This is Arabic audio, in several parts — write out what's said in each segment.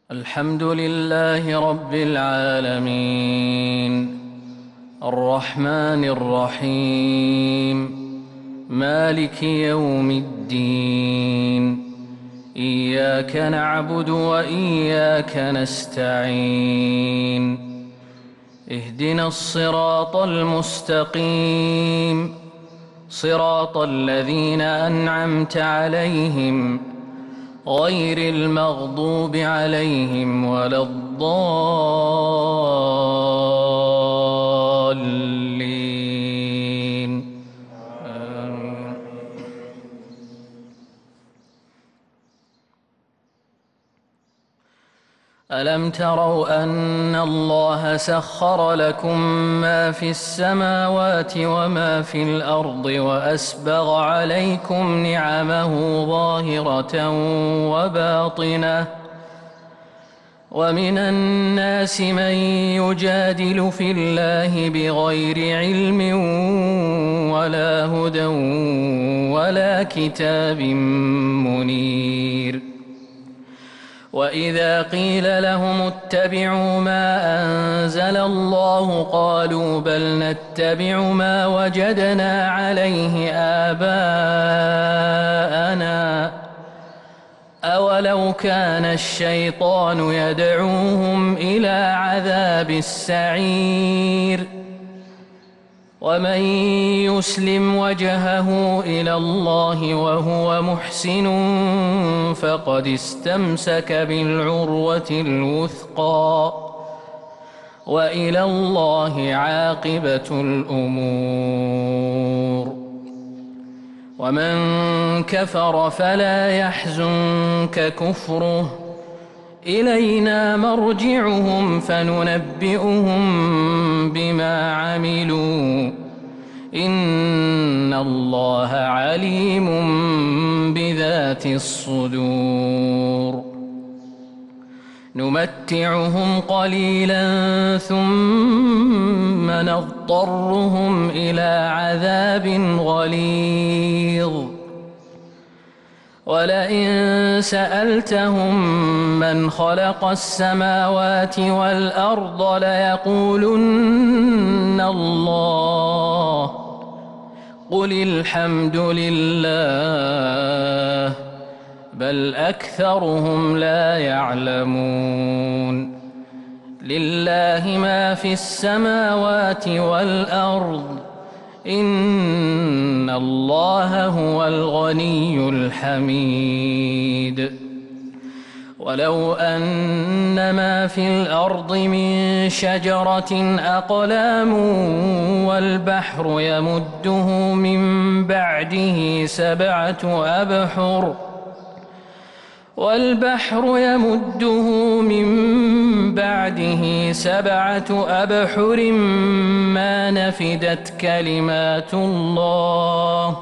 الحمد لله رب العالمين الرحمن الرحيم مالك يوم الدين إياك نعبد وإياك نستعين اهدنا الصراط المستقيم صراط الذين أنعمت عليهم غير المغضوب عليهم ولا الضالين ألم تروا أن الله سخر لكم ما في السماوات وما في الأرض وأسبغ عليكم نعمه ظاهرة وباطنة ومن الناس من يجادل في الله بغير علم ولا هدى ولا كتاب منير وإذا قيل لهم اتبعوا ما أنزل الله قالوا بل نتبع ما وجدنا عليه آباءنا أولو كان الشيطان يدعوهم إلى عذاب السعير ومن يسلم وجهه إلى الله وهو محسن فقد استمسك بالعروة الوثقى وإلى الله عاقبة الأمور ومن كفر فلا يحزنك كفره إلينا مرجعهم فننبئهم بما عملوا إن الله عليم بذات الصدور نمتعهم قليلا ثم نضطرهم إلى عذاب غليظ ولئن سألتهم من خلق السماوات والأرض ليقولن الله قل الحمد لله بل أكثرهم لا يعلمون لله ما في السماوات والأرض إن الله هو الغني الحميد ولو أن ما في الأرض من شجرة أقلام والبحر يمده من بعده سبعة أبحر ما نفدت كلمات الله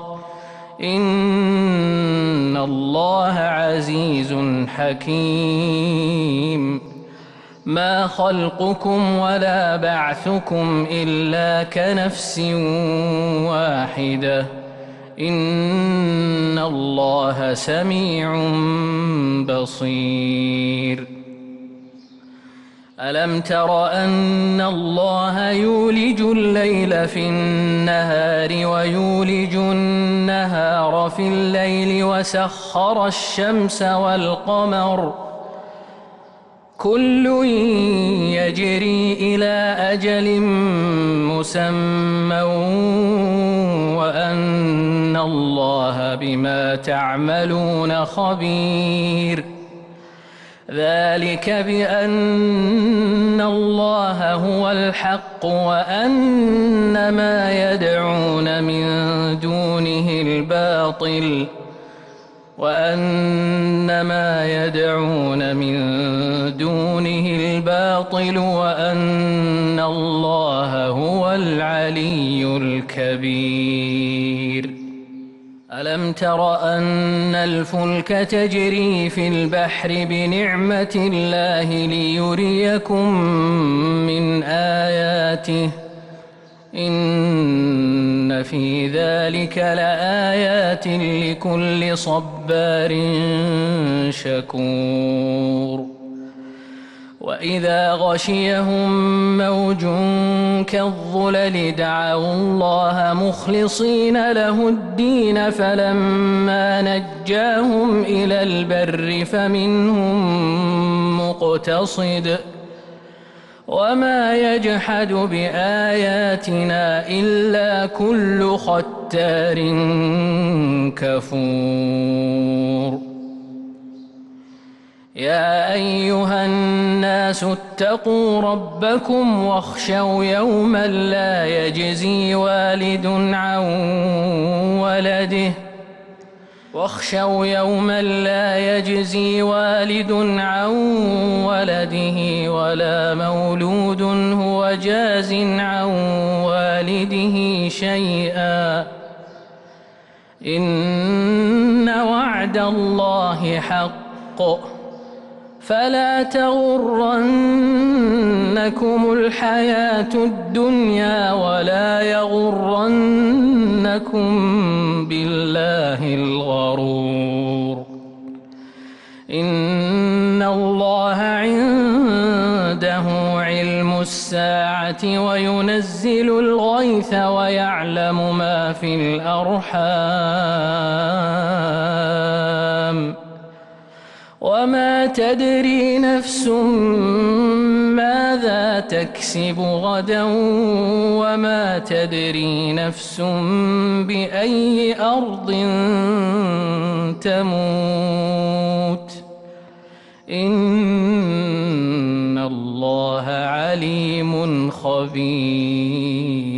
إن الله عزيز حكيم ما خلقكم ولا بعثكم إلا كنفس واحدة إن الله سميع بصير ألم تر أن الله يولج الليل في النهار ويولج النهار في الليل وسخر الشمس والقمر كل يجري إلى أجل مسمى وأن الله بما تعملون خبير ذلك بأن الله هو الحق وأن ما يدعون من دونه الباطل وأن الله هو العلي الكبير ألم تر أن الفلك تجري في البحر بنعمة الله ليريكم من آياته إن في ذلك لآيات لكل صبار شكور وإذا غشيهم موج كالظلل دعوا الله مخلصين له الدين فلما نجاهم إلى البر فمنهم مقتصد وما يجحد بآياتنا إلا كل ختار كفور يا أيها الناس اتقوا ربكم واخشوا يوما لا يجزي والد عن ولده ولا مولود هو جاز عن والده شيئا إن وعد الله حق فلا تغرنكم الحياة الدنيا ولا يغرنكم بالله الغرور إن الله عنده علم الساعة وينزل الغيث ويعلم ما في الأرحام وما تدري نفس ماذا تكسب غدا وما تدري نفس بأي أرض تموت إن الله عليم خبير